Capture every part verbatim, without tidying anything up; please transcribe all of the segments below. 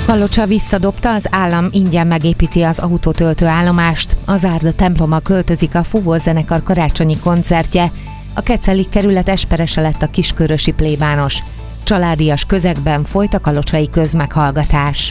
Kalocsa visszadobta, az állam ingyen megépíti az autótöltő állomást. Az Árda templomba költözik a Fúvós zenekar karácsonyi koncertje. A Keceli kerület esperese lett a kiskörösi plébános. Családias közegben folyt a kalocsai közmeghallgatás.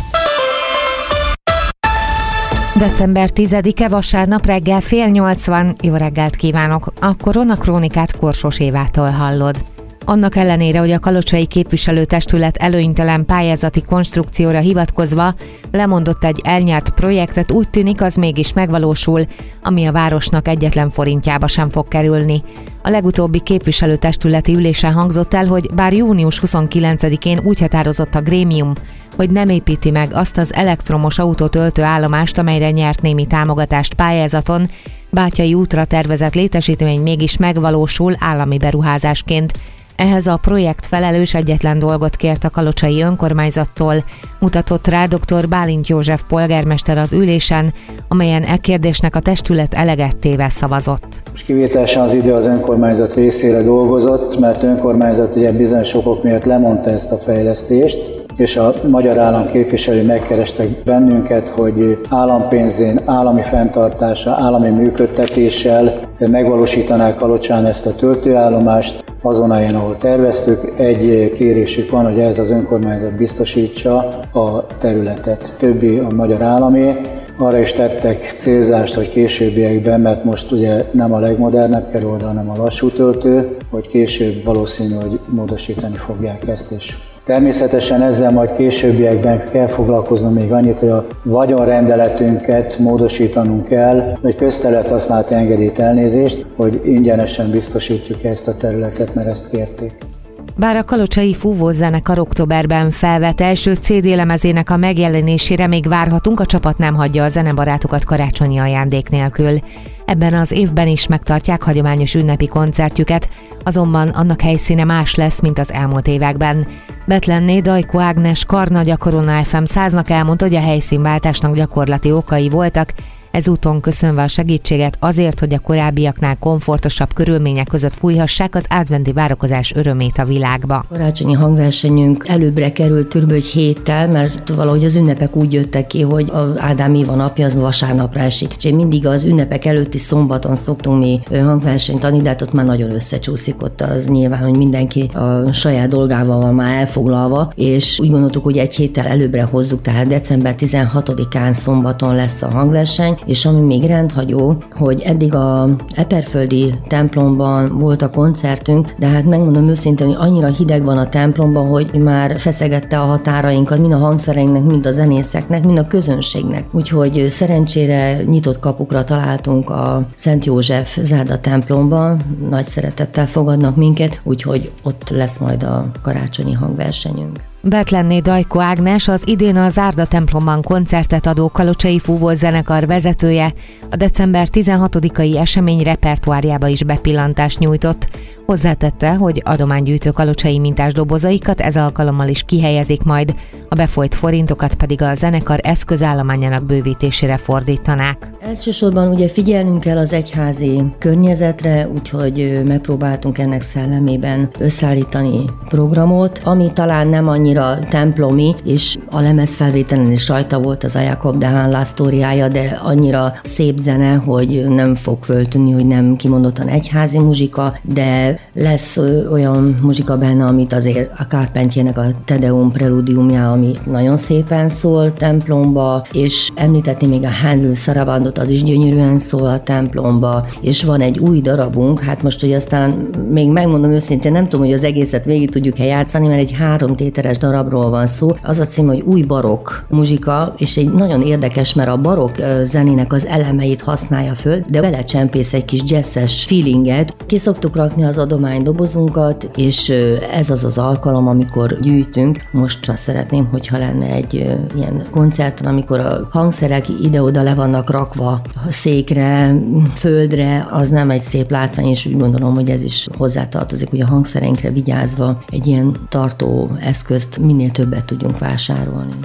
december tizedike vasárnap reggel fél nyolc van. Jó reggelt kívánok! A koronakrónikát Korsos Évától hallod. Annak ellenére, hogy a kalocsai képviselőtestület előnytelen pályázati konstrukcióra hivatkozva lemondott egy elnyert projektet, úgy tűnik, az mégis megvalósul, ami a városnak egyetlen forintjába sem fog kerülni. A legutóbbi képviselőtestületi ülésen hangzott el, hogy bár június huszonkilencedikén úgy határozott a grémium, hogy nem építi meg azt az elektromos autótöltő állomást, amelyre nyert némi támogatást pályázaton, Bátyai útra tervezett létesítmény mégis megvalósul állami beruházásként. Ehhez a projekt felelős egyetlen dolgot kért a kalocsai önkormányzattól, mutatott rá dr. Bálint József polgármester az ülésen, amelyen e kérdésnek a testület eleget téve szavazott. Most kivételesen az idő az önkormányzat részére dolgozott, mert önkormányzat ugye bizonyos okok miatt lemondta ezt a fejlesztést, és a magyar állam képviselői megkerestek bennünket, hogy állampénzén, állami fenntartása, állami működtetéssel megvalósítanák Kalocsán ezt a töltőállomást azon a helyen, ahol terveztük. Egy kérésük van, hogy ez az önkormányzat biztosítsa a területet. Többi a magyar államé. Arra is tettek célzást, hogy későbbiekben, mert most ugye nem a legmodernebb kerül oda, hanem a lassú töltő, hogy később valószínű, hogy módosítani fogják ezt is. Természetesen ezzel majd későbbiekben kell foglalkozni még annyit, hogy a vagyonrendeletünket módosítanunk kell, hogy közterülethasználati engedélyt, elnézést, hogy ingyenesen biztosítjuk ezt a területet, mert ezt kérték. Bár a kalocsai Fúvós zenekar októberben felvett első cé dé lemezének a megjelenésére még várhatunk, a csapat nem hagyja a zenebarátokat karácsonyi ajándék nélkül. Ebben az évben is megtartják hagyományos ünnepi koncertjüket, azonban annak helyszíne más lesz, mint az elmúlt években. Betlenné Dajko Ágnes Karnagy, a Korona ef em száznak elmondta, hogy a helyszínváltásnak gyakorlati okai voltak, ezúton köszönve a segítséget azért, hogy a korábbiaknál komfortosabb körülmények között fújhassák az adventi várakozás örömét a világba. Karácsonyi hangversenyünk előbbre került kb. Egy héttel, mert valahogy az ünnepek úgy jöttek ki, hogy az Ádám Éva napja az vasárnapra esik. És én mindig az ünnepek előtti szombaton szoktunk mi hangversenyt adni, de hát ott már nagyon összecsúszik, ott az nyilván, hogy mindenki a saját dolgával van már elfoglalva, és úgy gondoltuk, hogy egy héttel előbbre hozzuk, tehát december tizenhatodikán szombaton lesz a hangverseny, és ami még rendhagyó, hogy eddig a Eperföldi templomban volt a koncertünk, de hát megmondom őszintén, hogy annyira hideg van a templomban, hogy már feszegette a határainkat, mind a hangszereinknek, mind a zenészeknek, mind a közönségnek. Úgyhogy szerencsére nyitott kapukra találtunk a Szent József Zárda templomban, nagy szeretettel fogadnak minket, úgyhogy ott lesz majd a karácsonyi hangversenyünk. Betlenné Dajko Ágnes, az idén a Zárda templomban koncertet adó kalocsai Fúvós zenekar vezetője, a december tizenhatodikai esemény repertoárjába is bepillantást nyújtott. Hozzátette, hogy adománygyűjtő kalocsai mintás dobozaikat ez alkalommal is kihelyezik majd, a befolyt forintokat pedig a zenekar eszközállományának bővítésére fordítanák. Elsősorban ugye figyelnünk kell az egyházi környezetre, úgyhogy megpróbáltunk ennek szellemében összeállítani programot, ami talán nem annyira templomi, és a lemezfelvételen is rajta volt az a Jakob de Hán sztóriája, de annyira szép zene, hogy nem fog föltűnni, hogy nem kimondottan egyházi muzsika, de lesz olyan muzsika benne, amit azért a Carpentiernek a Te Deum preludiumja, ami nagyon szépen szól templomba, és említetni még a Handel Sarabandot, az is gyönyörűen szól a templomba, és van egy új darabunk, hát most, hogy aztán még megmondom őszintén, nem tudom, hogy az egészet végig tudjuk-e játszani, mert egy három tételes darabról van szó. Az a cím, hogy új barokk muzsika, és egy nagyon érdekes, mert a barokk zenének az elemeit használja föl, de belecsempész egy kis jazzes feelinget. Ki szoktuk rakni az adománydobozunkat, és ez az az alkalom, amikor gyűjtünk. Most csak szeretném, hogyha lenne egy ilyen koncerten, amikor a hangszerek ide-oda le vannak rakva a székre, földre, az nem egy szép látvány, és úgy gondolom, hogy ez is hozzátartozik, hogy a hangszereinkre vigyázva egy ilyen tartó eszközt minél többet tudjunk vásárolni.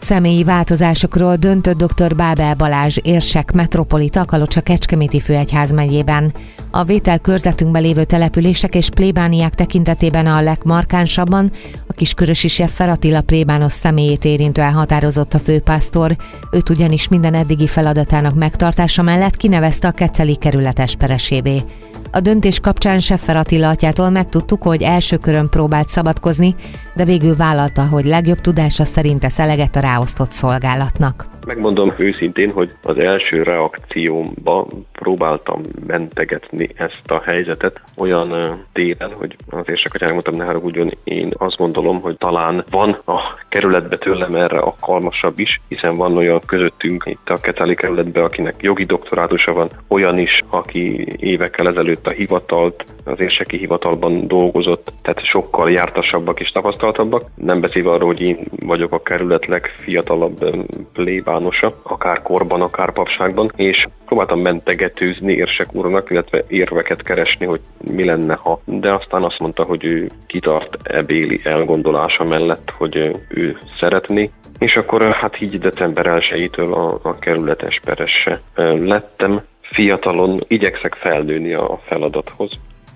személyi változásokról döntött dr. Bábel Balázs érsek metropolita a Kalocsa-Kecskeméti főegyházmegyében. A vételkörzetünkben lévő települések és plébániák tekintetében a legmarkánsabban a Kiskörösi Seffer Attila plébános személyét érintően határozott a főpásztor, őt ugyanis minden eddigi feladatának megtartása mellett kinevezte a keceli kerület esperesévé. A döntés kapcsán Seffer Attila atyától megtudtuk, hogy első körön próbált szabadkozni, de végül vállalta, hogy legjobb tudása szerint tesz eleget a ráosztott szolgálatnak. Megmondom őszintén, hogy az első reakciómban próbáltam mentegetni ezt a helyzetet olyan téren, hogy az érsek atyának mondtam, ne haragudjon, én azt gondolom, hogy talán van a kerületbe tőlem erre alkalmasabb is, hiszen van olyan közöttünk itt a keceli kerületben, akinek jogi doktorátusa van, olyan is, aki évekkel ezelőtt a hivatalt, az érseki hivatalban dolgozott, tehát sokkal jártasabbak és tapasztaltabbak. Nem beszélve arról, hogy én vagyok a kerület legfiatalabb plébánosa, akár korban, akár papságban, és próbáltam mentegetőzni érsek úrnak, illetve érveket keresni, hogy mi lenne, ha. De aztán azt mondta, hogy ő kitart ebéli elgondolása mellett, hogy ő szeretné, és akkor hát így december elsejétől a, a kerület esperesse lettem. Fiatalon igyekszek felnőni a feladathoz.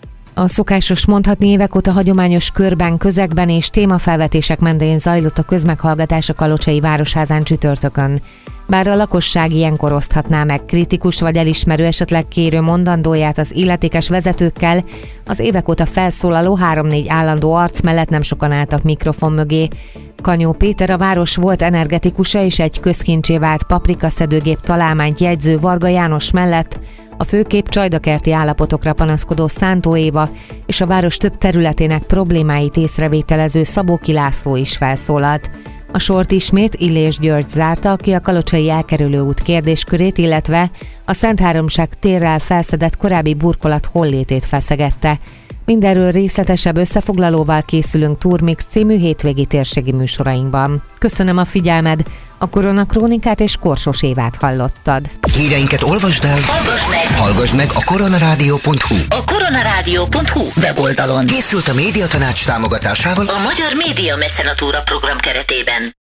A szokásos, mondhatni évek óta hagyományos körben, közegben és témafelvetések mentén zajlott a közmeghallgatás a Kalocsai Városházán csütörtökön. Bár a lakosság ilyenkor oszthatná meg kritikus vagy elismerő, esetleg kérő mondandóját az illetékes vezetőkkel, az évek óta felszólaló három-négy állandó arc mellett nem sokan álltak mikrofon mögé. Kanyó Péter, a város volt energetikusa és egy közkincsé vált paprikaszedőgép találmányt jegyző Varga János mellett a főkép csajdakerti állapotokra panaszkodó Szántó Éva és a város több területének problémáit észrevételező Szabóki László is felszólalt. A sort ismét Illés György zárta, aki a Kalocsai elkerülő út kérdéskörét, illetve a Szentháromság térrel felszedett korábbi burkolat hollétét feszegette. Mindenről részletesebb összefoglalóval készülünk Turmix című hétvégi térségi műsorainkban. Köszönöm a figyelmed, a Koronakrónikát és Korsos Évát hallottad. Híreinket olvasd el, hallgass meg, hallgass meg a koronarádió pont hu. A koronarádió pont hu weboldalon Készült a Médiatanács támogatásával a Magyar Média Mecenatúra program keretében.